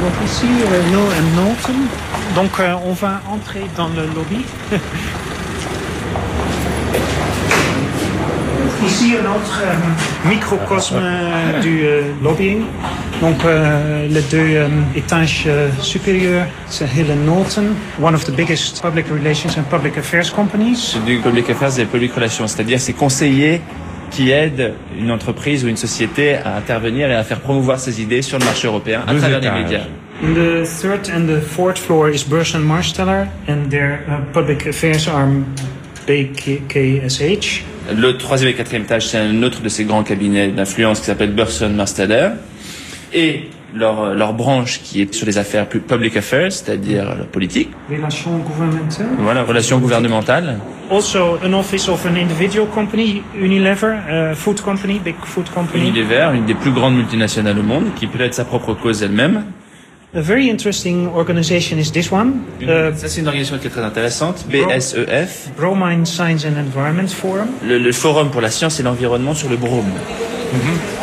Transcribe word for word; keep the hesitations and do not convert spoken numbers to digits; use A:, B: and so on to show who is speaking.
A: Donc ici, Renault et Norton. Donc euh, on va entrer dans le lobby. Ici un autre euh, microcosme euh, du euh, lobbying. Donc euh, les deux euh, étages euh, supérieurs, c'est Hill and Norton, one of the biggest public relations and public affairs companies.
B: C'est du public affairs et public relations, c'est-à-dire c'est conseillers qui aident une entreprise ou une société à intervenir et à faire promouvoir ses idées sur le marché européen à
C: Deux
B: travers
C: étages.
B: les médias.
A: In the third and the fourth floor is Burson Marsteller, and their uh, public affairs arm B K S H.
B: Le troisième et quatrième étage, c'est un autre de ces grands cabinets d'influence qui s'appelle Burson Marsteller. Et leur, leur branche qui est sur les affaires plus public affairs, c'est-à-dire la politique.
A: Relations gouvernementales.
B: Voilà, relations gouvernementales.
A: Also an office of an individual company, Unilever, a food company, big food company.
B: Unilever, une des plus grandes multinationales au monde, qui pilote sa propre cause elle-même.
A: A very interesting organization is this one. Uh,
B: Ça, c'est une organisation qui est très intéressante, B S E F.
A: Bromine Science and Environment Forum.
B: Le, le Forum pour la science et l'environnement sur le brome. Mm-hmm.